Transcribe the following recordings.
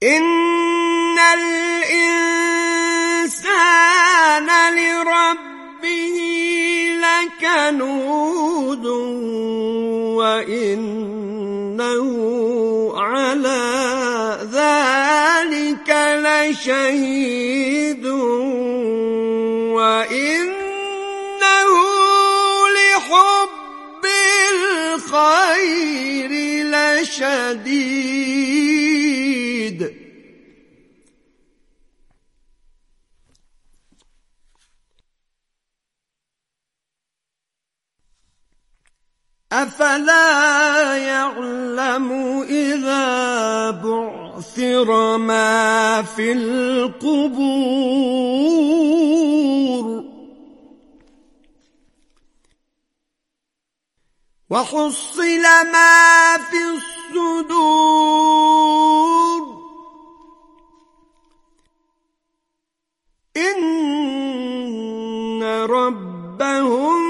إن الإنسان لربه لكنود وإنه على ذلك لشهيد وإنه لحب الخير لشديد. أفلا يعلم إذا بعثر ما في القبور وحصل ما في الصدور إن ربهم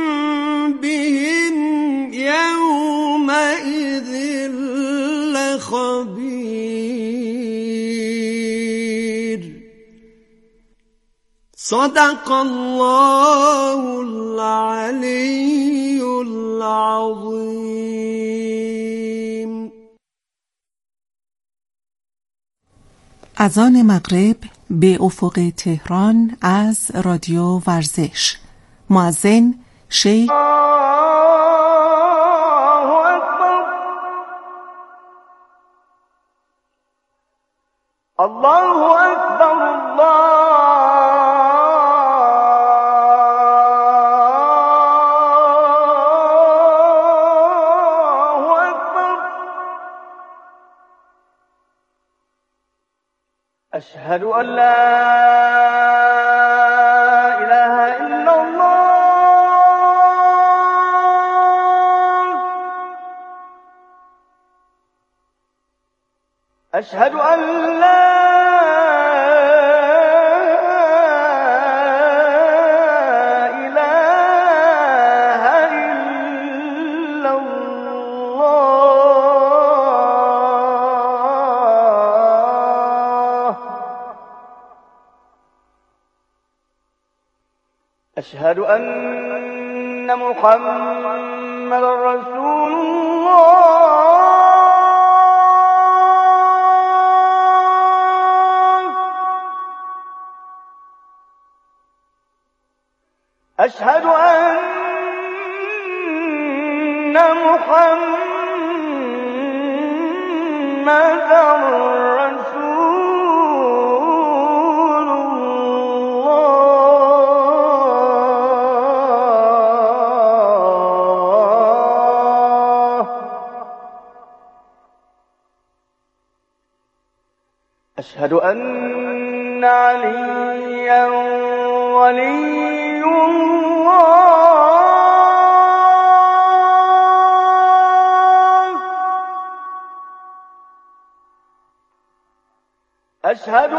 بهم يومئذ لخبير. صدق الله العلي العظیم. اذان مغرب به افق تهران از رادیو ورزش. مؤذن شیخ الله أكبر الله أكبر. أشهد أن لا إله إلا الله. أشهد أن لا إله إلا الله. أشهد أن محمدا رسول الله. أشهد أن محمدا رسول الله. أشهد أن عليا ولي الله. أشهد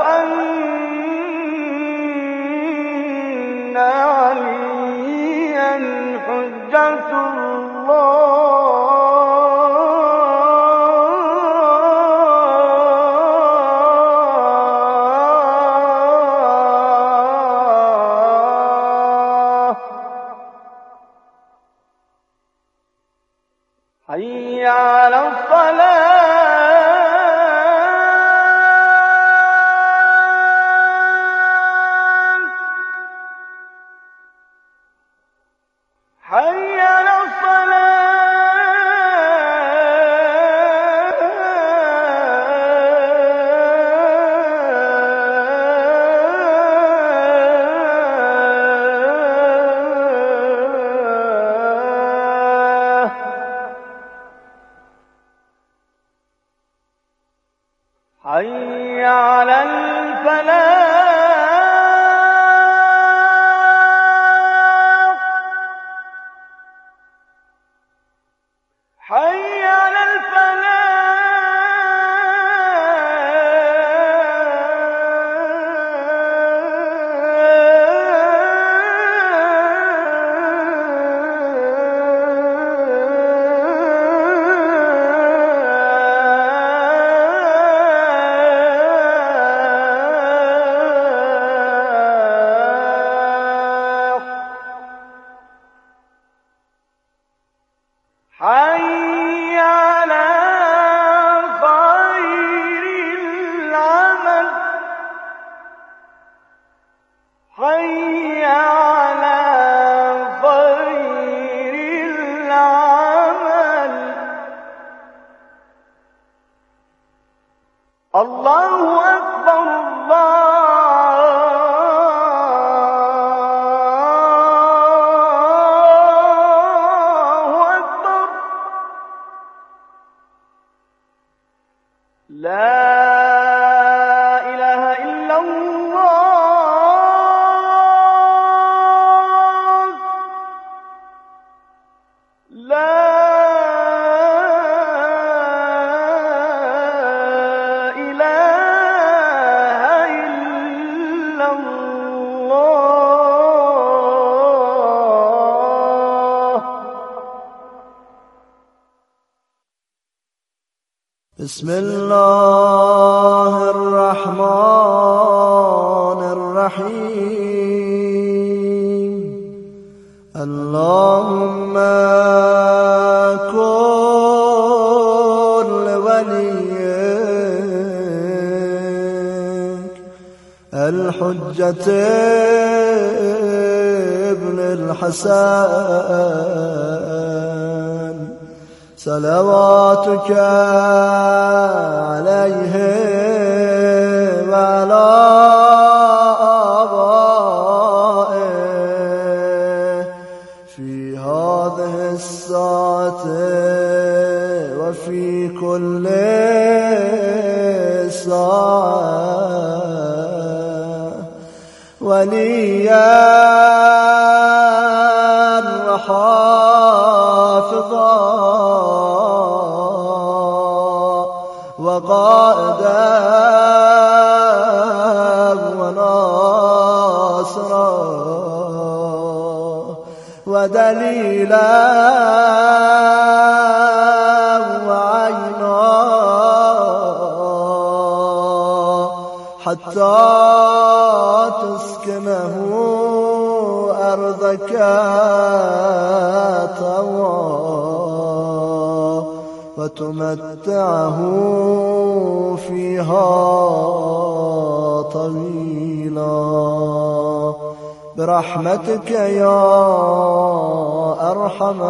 أن عليا حجة الله. حي على الصلاة. حي على الصلاة. حي على الفلاح. حي على الفلاح. الله أكبر الله أكبر لا إله إلا الله لا بسم الله الرحمن الرحيم اللهم كن لوليك الحجة ابن الحسن صلواتك عليه وعلى آبائه في هذه الساعة وفي كل ساعة وليا وحافظا وقائدا وناصرا ودليلا وعينا حتى تسكنه أرضك طوعا وتمتعه فيها طويلا برحمتك يا أرحم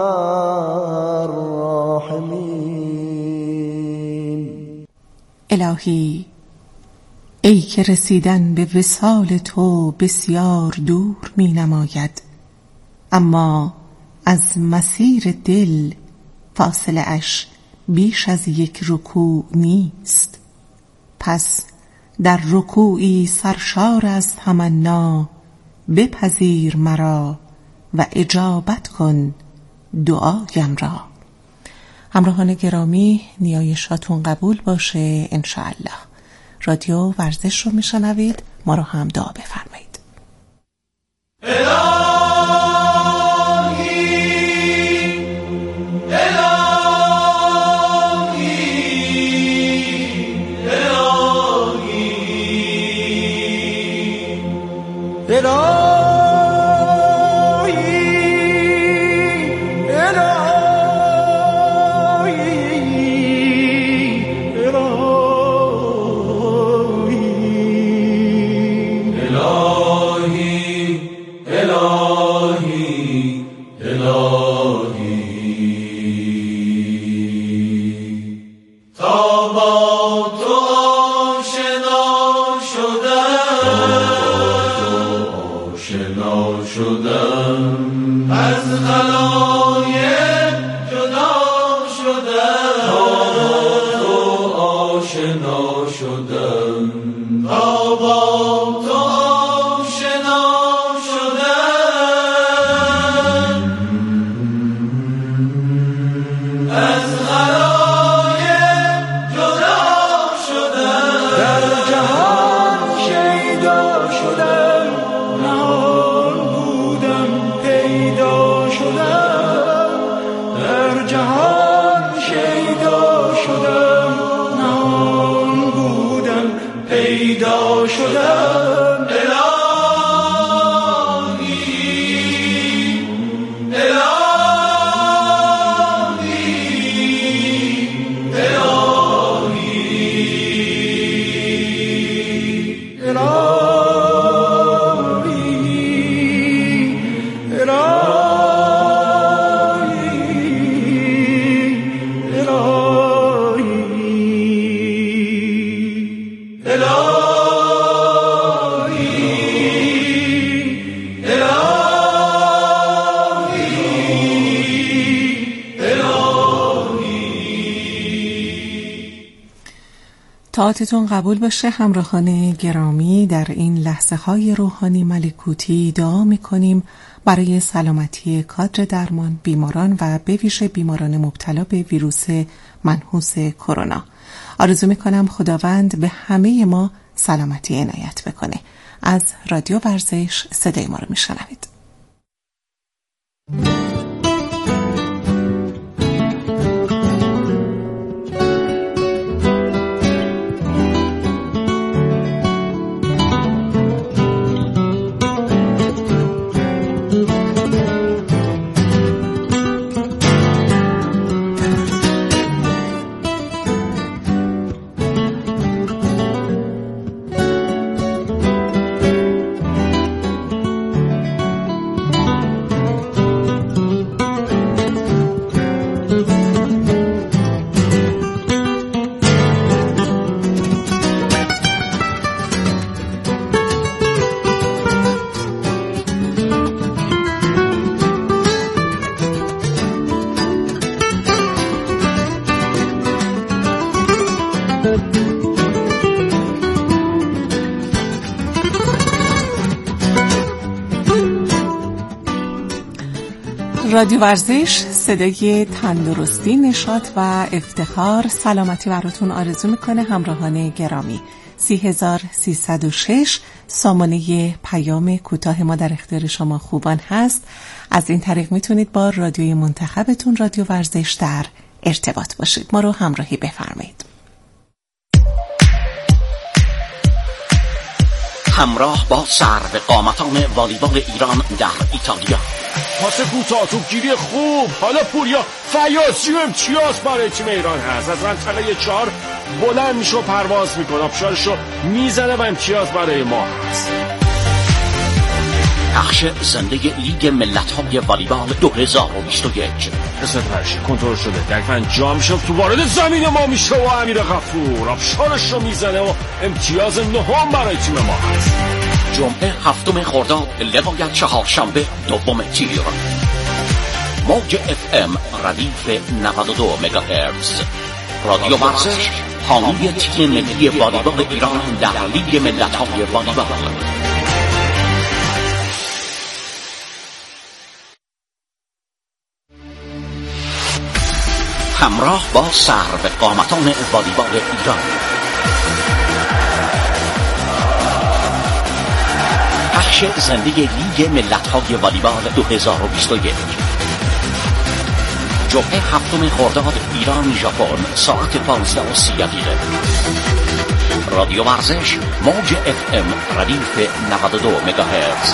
الراحمين. الهی ای که رسیدن به وصال تو بسیار دور می نماید، اما از مسیر دل فاصله اش بیش از یک رکوع نیست. پس در رکوعی سرشار از تمنا بپذیر مرا و اجابت کن دعایم را. همراهان گرامی، نیایشاتون قبول باشه انشاءالله. رادیو ورزش رو میشنوید، ما رو هم دعا بفرمایید. طاعتتون قبول باشه. همراهان گرامی، در این لحظه های روحانی ملکوتی دعا میکنیم برای سلامتی کادر درمان، بیماران و به ویژه بیماران مبتلا به ویروس منحوس کرونا. آرزو میکنم خداوند به همه ما سلامتی عنایت بکنه. از رادیو ورزش صدای ما رو میشنوید. رادیو ورزش، صدای تندرستی، نشاط و افتخار، سلامتی براتون آرزو میکنه. همراهان گرامی، 3306 سامانه پیام کوتاه ما در اختیار شما خوبان هست. از این طریق میتونید با رادیوی منتخبتون رادیو ورزش در ارتباط باشید. ما رو همراهی بفرمایید. همراه با سرقامتان والیبال ایران در ایتالیا. پاس کوتاه، توپگیری خوب. حالا پوریا فیاضی و امتیاز برای تیم ایران هست. از منطقه 4 بلند میشه و پرواز میکنه، آبشارشو میزنه و امتیاز برای ما هست. پخش زنده لیگ ملت‌های والیبال 2021. قسمت فرشی کنترل شده، دقیقاً انجام شد، تو وارد زمین ما میشه و امیر غفور آبشارشو میزنه و امتیاز 9 برای تیم ما هست. جمعه 7 خرداد لغاید چهارشنبه 2 تیر. موج FM ردیف 92 مگاهرتز. رادیو ورزش، حامی تیم ملی والیبال ایران در لیگ ملت‌های والیبال. همراه با سرقامتان والیبال ایران. پخش زنده لیگ ملت‌های والیبال 2021. جمعه 7 خرداد ایران ژاپن ساعت 15:30. رادیو ورزش، موج FM ردیف 92 مگاهرتز.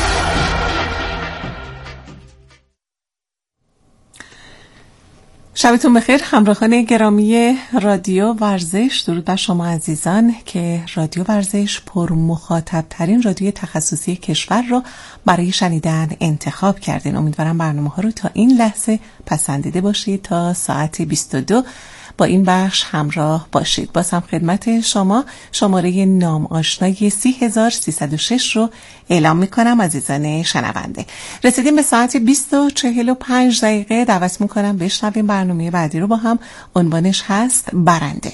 شبتون بخیر همراهان گرامی رادیو ورزش. درود بر شما عزیزان که رادیو ورزش پر مخاطب ترین رادیوی تخصصی کشور رو برای شنیدن انتخاب کردین. امیدوارم برنامه ها رو تا این لحظه پسندیده باشید. تا ساعت 22 با این بخش همراه باشید. باز هم خدمت شما شماره نام آشنای 3306 رو اعلام میکنم عزیزان شنونده. رسیدیم به ساعت 20:45. دعوت میکنم بشنویم برنامه بعدی رو با هم. عنوانش هست برنده.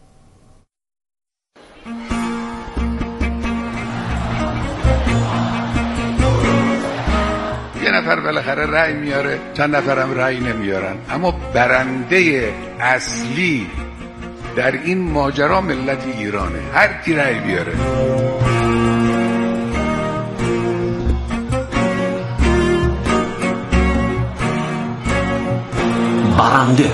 یه نفر بالاخره رأی میاره، چند نفرم رأی نمیارن، اما برنده اصلی در این ماجرا ملت ایرانه. هر کی رأی بیاره. برنده.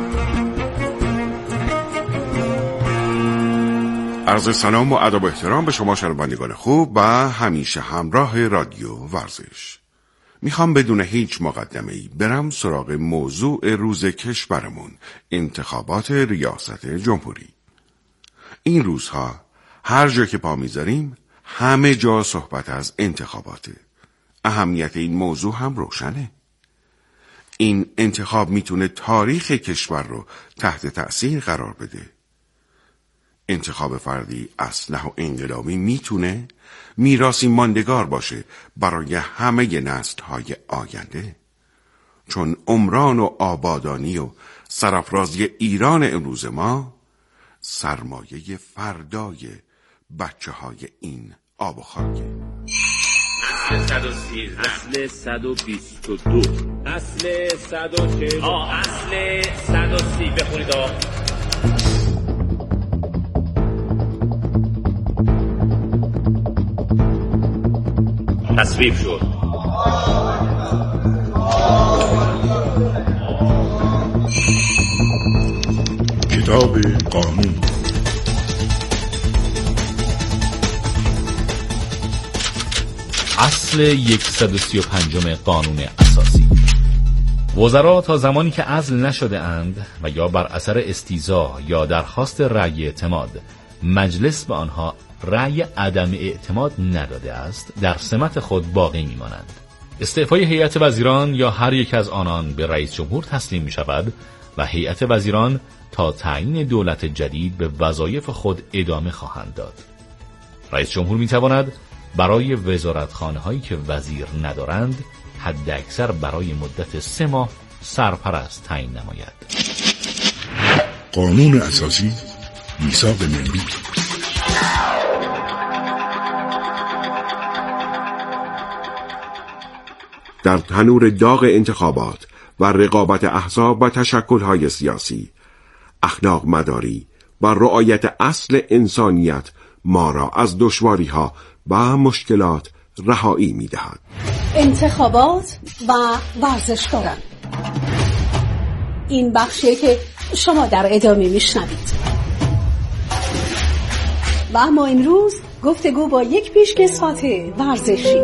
عرض سلام و ادب و احترام به شما شنوندگان خوب و همیشه همراه رادیو ورزش. میخوام بدون هیچ مقدمه‌ای برم سراغ موضوع روز کشورمون، انتخابات ریاست جمهوری. این روزها هر جا که پا میذاریم همه جا صحبت از انتخاباته. اهمیت این موضوع هم روشنه. این انتخاب میتونه تاریخ کشور رو تحت تأثیر قرار بده. انتخاب فردی اصلح و انقلابی میتونه میراثی ماندگار باشه برای همه نسل‌های آینده. چون عمران و آبادانی و سرافرازی ایران امروز ما سرمایه فردای بچه های این آب و خاکه. اصل 113 اصل 122 اصل 140 اصل 130 بخونید تصویب شد. کتاب قانون. اصل 135 قانون اساسی. وزرا تا زمانی که عزل نشده اند و یا بر اثر استیضاح یا درخواست رأی اعتماد مجلس به آنها رأی عدم اعتماد نداده است، در سمت خود باقی می‌مانند. استعفای هیئت وزیران یا هر یک از آنان به رئیس جمهور تسلیم می‌شود و هیئت وزیران تا تعیین دولت جدید به وظایف خود ادامه خواهند داد. رئیس جمهور می‌تواند برای وزارتخانه‌هایی که وزیر ندارند حد اکثر برای مدت 3 ماه سرپرست تعیین نماید. قانون اساسی، میثاق ملی. در تنور داغ انتخابات و رقابت احزاب و تشکل‌های سیاسی، اخلاق مداری و رعایت اصل انسانیت ما را از دشواری‌ها و مشکلات رهایی می‌دهد. انتخابات و ورزشکاران، این بخشیه که شما در ادامه میشنوید. و اما امروز گفتگو با یک پیشکسوت ورزشی.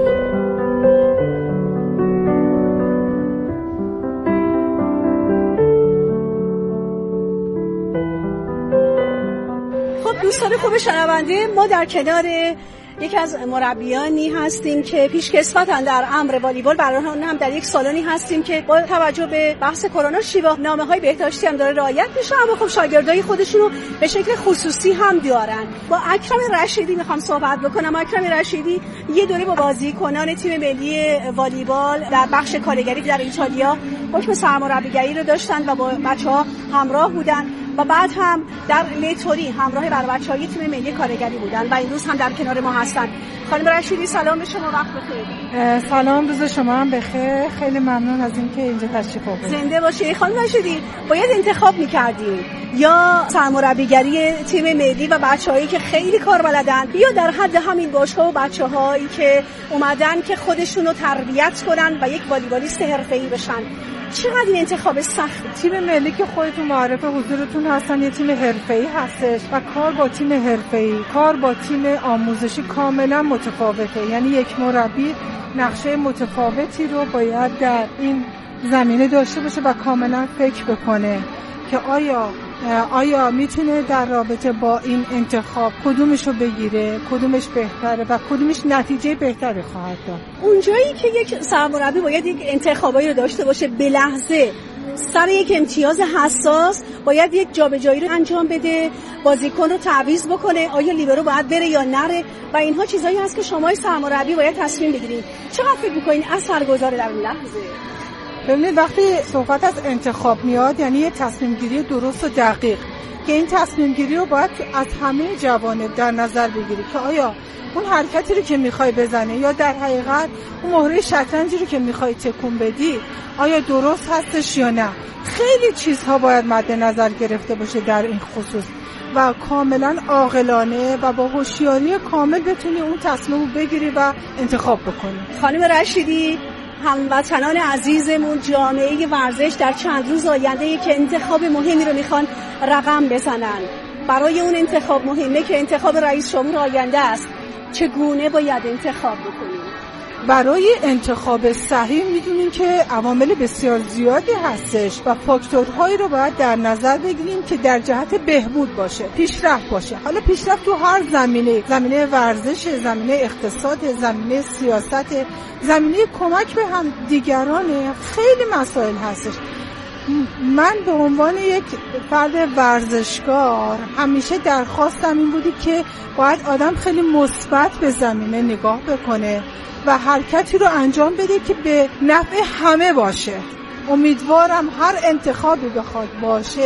خب دوستان خوب شنونده، ما در کنار یکی از مربیانی هستیم که پیشکسوتن در امر والیبال. برای هم در یک سالنی هستیم که با توجه به بحث کرونا شیوه نامه‌های بهداشتی هم داره رعایت میشه، اما خب شاگردای خودشون رو به شکل خصوصی هم دارن. با اکرم رشیدی میخوام صحبت بکنم. اکرم رشیدی یه دوره با بازیکنان تیم ملی والیبال در بخش کارگری در ایتالیا حکم سرمربیگری رو داشتن و با بچه‌ها همراه بودن و بعد هم در لیتوری همراه بر بچه‌های تیم ملی کارگری بودن و این روز هم در کنار ما هستن. خانم رشیدی سلام به شما، وقت بخیر. سلام، روز شما هم بخیر. خیلی ممنون از اینکه اینجا تشریف آوردید. زنده باشید. خانم رشیدی، باید انتخاب می‌کردیم یا سرمربیگری تیم ملی و بچه‌هایی که خیلی کار بلدن، یا در حد همین باشگاه و بچه‌هایی که اومدن که خودشون رو تربیت کنن و یک والیبالیست حرفه‌ای بشن. چقدر این انتخاب سخت؟ تیم ملی که خودتون معرف حضورتون هستن یه تیم حرفه‌ای هستش و کار با تیم حرفه‌ای، کار با تیم آموزشی کاملا متفاوته. یعنی یک مربی نقشه متفاوتی رو باید در این زمینه داشته باشه و کاملا فکر بکنه که آیا میتونه در رابطه با این انتخاب کدومش رو بگیره، کدومش بهتره و کدومش نتیجه بهتری خواهد داد. اونجایی که یک سرمربی باید یک انتخابایی رو داشته باشه، به لحظه سر یک امتیاز حساس باید یک جابجایی رو انجام بده، بازیکن رو تعویض بکنه، آیا لیبرو باید بره یا نره و اینها چیزایی هست که شما سرمربی باید تصمیم بگیرید. چقدر فکر می‌کنین اثرگذار در این لحظه؟ ببینید وقتی صحبت از انتخاب میاد یعنی یه تصمیم گیری درست و دقیق که این تصمیم گیری رو باید از همه جوانب در نظر بگیری که آیا اون حرکتی رو که میخوای بزنه یا در حقیقت اون مهره شطرنجی رو که میخوای تکون بدی آیا درست هستش یا نه. خیلی چیزها باید مد نظر گرفته باشه در این خصوص و کاملا عاقلانه و با هوشیاری کامل بتونی اون تصمیم رو بگیری و انتخاب بکنی. خانم رشیدی، هموطنان عزیزمون جامعه ورزش در چند روز آینده که انتخاب مهمی رو میخوان رقم بزنن، برای اون انتخاب مهمه که انتخاب رئیس جمهور آینده است، چگونه باید انتخاب بکنیم؟ برای انتخاب صحیح میدونیم که عوامل بسیار زیادی هستش و فاکتورهایی رو باید در نظر بگیریم که در جهت بهبود باشه، پیشرفت باشه. حالا پیشرفت تو هر زمینه ورزش، زمینه اقتصاد، زمینه سیاست، زمینه کمک به هم دیگران، خیلی مسائل هستش. من به عنوان یک فرد ورزشکار همیشه درخواستم این بودی که باید آدم خیلی مثبت به زمینه نگاه بکنه و حرکتی رو انجام بده که به نفع همه باشه. امیدوارم هر انتخابی بخواد باشه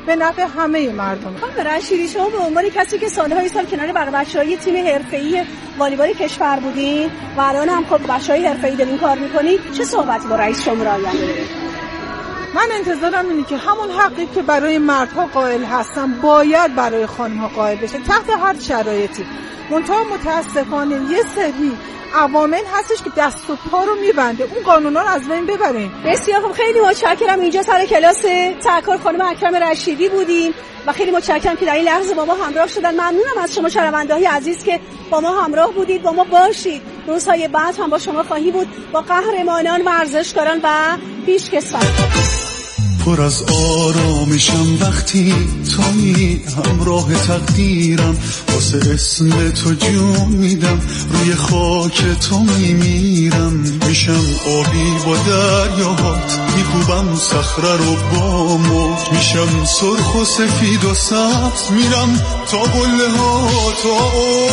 به نفع همه مردم. خانم رشیدی، شما به عنوان کسی که سالهای سال کنار بچه‌های تیم حرفه‌ای والیبال کشور بودین و الان هم خب بچه‌های حرفه‌ای دارین کار می‌کنین، چه صحبتی با رئیس جمهور آینده دارید؟ من انتظارم اینه که همون حقی که برای مردها قائل هستن باید برای خانم‌ها قائل بشه تحت هر شرایطی. منتها متاسفانه یه سری عوامل هستش که دست و پا رو میبنده، اون قانونا رو از بین ببریم. بسیار خب، خیلی متشکرم. اینجا سر کلاس تحکار خانم اکرم رشیدی بودیم و خیلی متشکرم که در این لحظه با ما همراه شدن. ممنونم از شما شنونده‌های عزیز که با ما همراه بودید، با ما باشید. روزهای بعد هم با شما خواهی بود با قهرمانان، ورزشکاران و پیشکسوتان. پر از آرامشم وقتی تویی همراه تقدیرم، واسه اسم تو جون میدم، روی خاک تو میمیرم، میشم آبی با دریاهات، میکوبم صخره رو با موج، میشم سرخ و سفید و سبز، میرم تا قله ها تا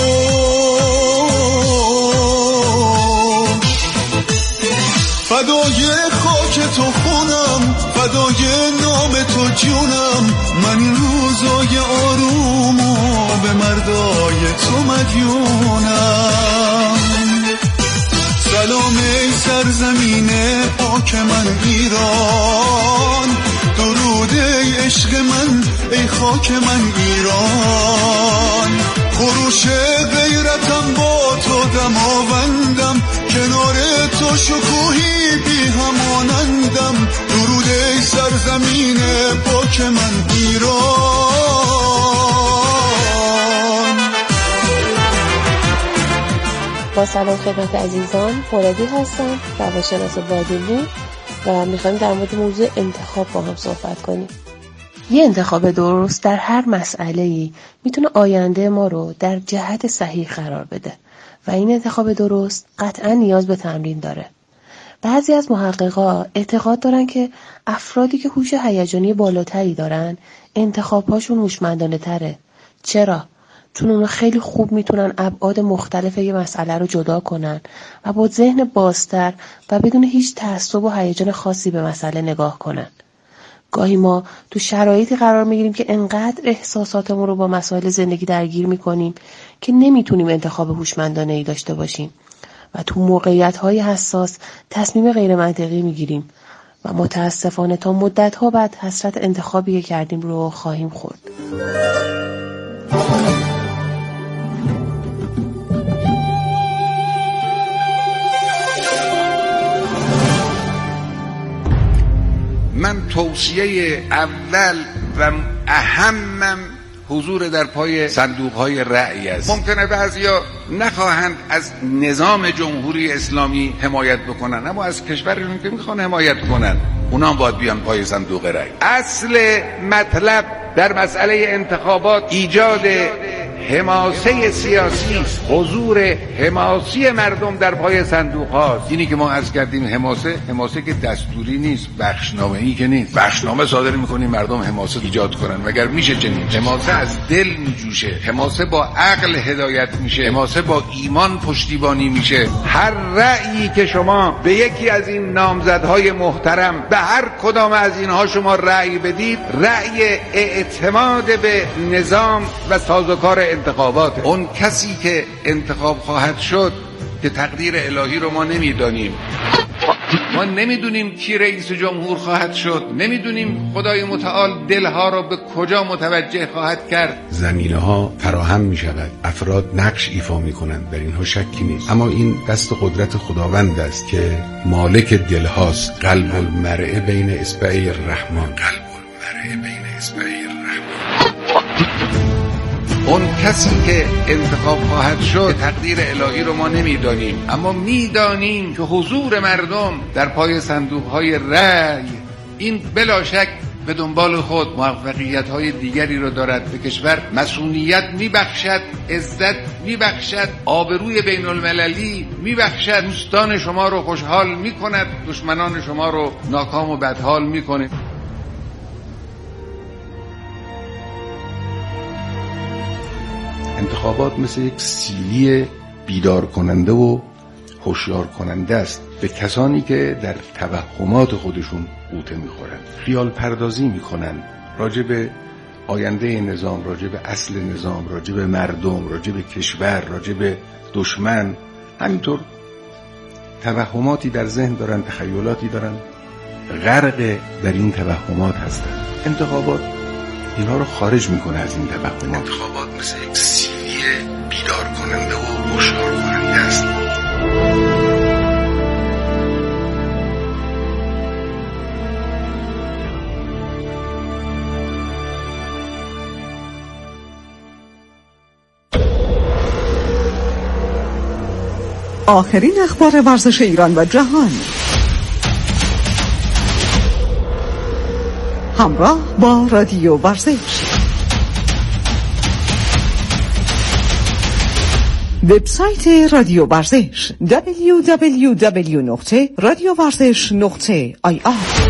فدای خاک تو خونم، فدای نام تو جونم، من این روزای آرومو به مردای تو مدیونم. سلام ای سرزمین پاک من ایران، درود ای عشق من ای خاک من ایران، خروش غیرتم با تو دماوندم، کنار تو شکوهی بی همانندم، درود ای سرزمین پاک من ایران. با سلام خدمت عزیزان، مرادی هستم، روانشناس بادیلی و میخوایم در مورد موضوع انتخاب با هم صحبت کنیم. یه انتخاب درست در هر مسئله‌ای میتونه آینده ما رو در جهت صحیح قرار بده و این انتخاب درست قطعا نیاز به تمرین داره. بعضی از محققا اعتقاد دارن که افرادی که هوش هیجانی بالاتری دارن انتخاب‌هاشون هوشمندانه تره. چرا؟ چون اونا خیلی خوب میتونن ابعاد مختلف یه مسئله رو جدا کنن و با ذهن بازتر و بدون هیچ تعصب و هیجان خاصی به مسئله نگاه کنن. گاهی ما تو شرایطی قرار میگیریم که انقدر احساساتمون رو با مسائل زندگی درگیر میکنیم که نمیتونیم انتخاب هوشمندانه‌ای داشته باشیم و تو موقعیت‌های حساس تصمیم غیر منطقی میگیریم و متاسفانه تا مدت‌ها بعد حسرت انتخابی که کردیم رو خواهیم خورد. من توصیه اول و اهمم حضور در پای صندوق‌های رأی است. ممکنه بعضیا نخواهند از نظام جمهوری اسلامی حمایت بکنن، اما از کشورشون که میخوان حمایت کنن اونا هم باید بیان پای صندوق رأی. اصل مطلب در مسئله انتخابات ایجاد حماسه سیاسی، حضور حماسی مردم در پای صندوق هاست. اینی که ما عرض کردیم حماسه که دستوری نیست، بخشنامه‌ای که نیست. بخشنامه صادر می‌کنیم مردم حماسه ایجاد کنن، مگر میشه چنین؟ حماسه از دل میجوشه، حماسه با عقل هدایت میشه، حماسه با ایمان پشتیبانی میشه. هر رأیی که شما به یکی از این نامزدهای محترم، به هر کدام از اینها شما رأی بدید، رأی اعتماد به نظام و سازوکار انتخابات. اون کسی که انتخاب خواهد شد که تقدیر الهی رو ما نمیدانیم، ما نمیدونیم کی رئیس جمهور خواهد شد، نمیدونیم خدای متعال دلها رو به کجا متوجه خواهد کرد. زمینه ها فراهم می شود، افراد نقش ایفا می کنند، در اینها شکی نیست، اما این دست قدرت خداوند است که مالک دل هاست. قلب المرء بین اصبعی الرحمن، قلب المرء بین اصبعی الرحمن. اون کسی که انتخاب خواهد شد تقدیر الهی رو ما نمیدانیم، اما میدانیم که حضور مردم در پای صندوق‌های رأی این بلا شک به دنبال خود موفقیت‌های دیگری رو دارد. به کشور مسئولیت میبخشد، عزت میبخشد، آبروی بین المللی میبخشد، دوستان شما رو خوشحال میکند، دشمنان شما رو ناکام و بدحال میکنه. انتخابات مثل یک سیلی بیدار کننده و هوشیار کننده است به کسانی که در توهمات خودشون غوطه میخورند، خیال پردازی میکنند، راجع به آینده نظام، راجع به اصل نظام، راجع به مردم، راجع به کشور، راجع به دشمن، همینطور توهماتی در ذهن دارن، تخیلاتی دارن، غرق در این توهمات هستن. انتخابات اینها رو خارج میکنه از این توهمات. انتخابات مثل یک سیلی بیدار کننده و هشدار کننده است. آخرین اخبار ورزش ایران و جهان، همراه با رادیو ورزش. وبسایت رادیو ورزش www.radiovarzesh.ir.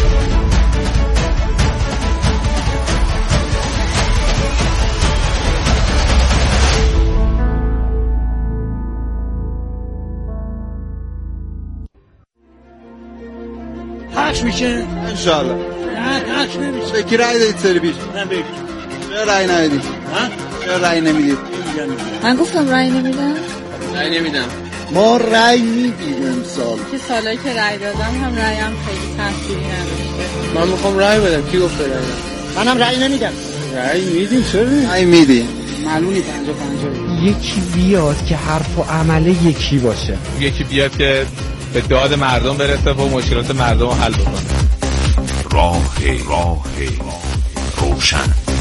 پخش میشه انشالله. نه پخش نمیشه. به کی رأی دادید سری پیش؟ نه به کی؟ چرا رأی ندادید؟ چرا رأی نمیدید؟ من گفتم رأی نمیدم. رأی نمیدم. ما رأی میدیم امسال. که سالایی که رأی دادم هم رأیم خیلی تأثیری نداشته. من میخوام رأی بدم. کی گفت رأی بدم؟ منم رأی نمیدم. رأی میدیم. چرا؟ رأی میدیم. معلومی 50-50. یکی بیاد که حرف و عمل یکی باشه. یکی بیاد که به داد مردم برسه و مشکلات مردم رو حل بکنه. راه روشن.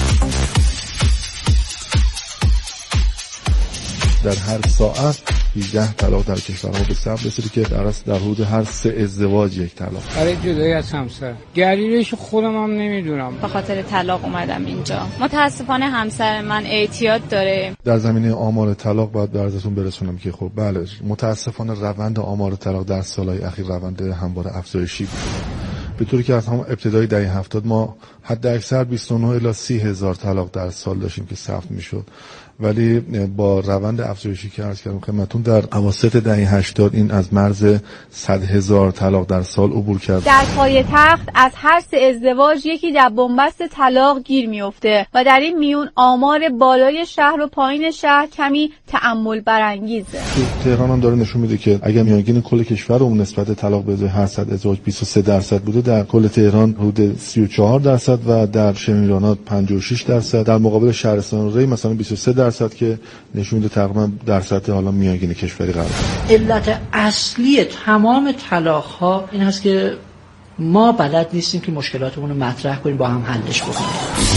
در هر ساعت 18 طلاق در کشورها به ثبت رسیده که در حدود هر 3 ازدواج یک طلاق. برای جدایی از همسر دلیلش خودم هم نمیدونم. به خاطر طلاق اومدم اینجا. متاسفانه همسر من اعتیاد داره. در زمینه آمار طلاق باید به عرضتون برسونم که خب بله متاسفانه روند آمار طلاق در سالهای اخیر روند همواره افزایشی بود. به طوری که از همون ابتدای دهه 70 ما حد اکثر 29 الی 30 هزار طلاق در سال داشتیم که ثبت میشد، ولی با روند افزایشی که عرض کردم خدمتتون در اواسط دهه 80 این از مرز 100 هزار طلاق در سال عبور کرد. در پایتخت از هر 3 ازدواج یکی در بنبست طلاق گیر میفته و در این میون آمار بالای شهر و پایین شهر کمی تأمل برانگیزه. تهران هم داره نشون میده که اگر میانگین کل کشور اون نسبت طلاق به ازای هر 100 ازدواج 23% بوده، در کل تهران حدود 34% و در شهرستانات 56%، در مقابل شهرستان ری مثلا 23% که نشون میده تقریبا در سطح حالا میانگین کشوری قرار داره. علت اصلی تمام طلاق ها این هست که ما بلد نیستیم که مشکلاتمون رو مطرح کنیم، با هم حلش بکنیم.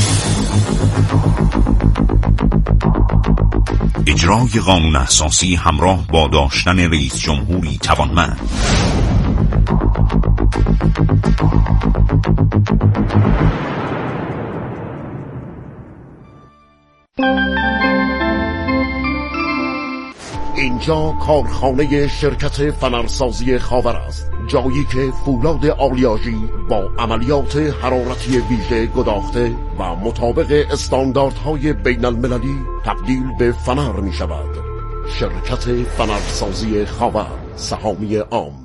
اجرای قانون اساسی همراه با داشتن رئیس جمهوری توانمند. اینجا کارخانه شرکت فنرسازی خاور است، جایی که فولاد آلیاژی با عملیات حرارتی ویژه گداخته و مطابق استانداردهای بین المللی تبدیل به فنر می شود. شرکت فنرسازی خاور، سهامی عام.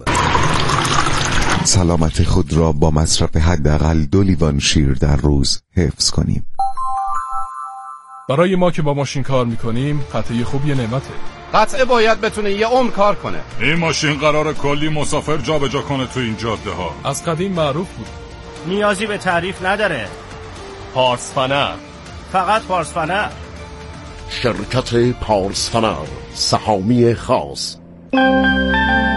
سلامت خود را با مصرف حداقل 2 لیوان شیر در روز حفظ کنیم. برای ما که با ماشین کار میکنیم قطعه خوب یه نعمته. قطعه باید بتونه یه عمر کار کنه. این ماشین قراره کلی مسافر جابجا کنه تو این جاده ها. از قدیم معروف بود. نیازی به تعریف نداره. پارس فنر، فقط پارس فنر. شرکت پارس فنر، سهامی خاص.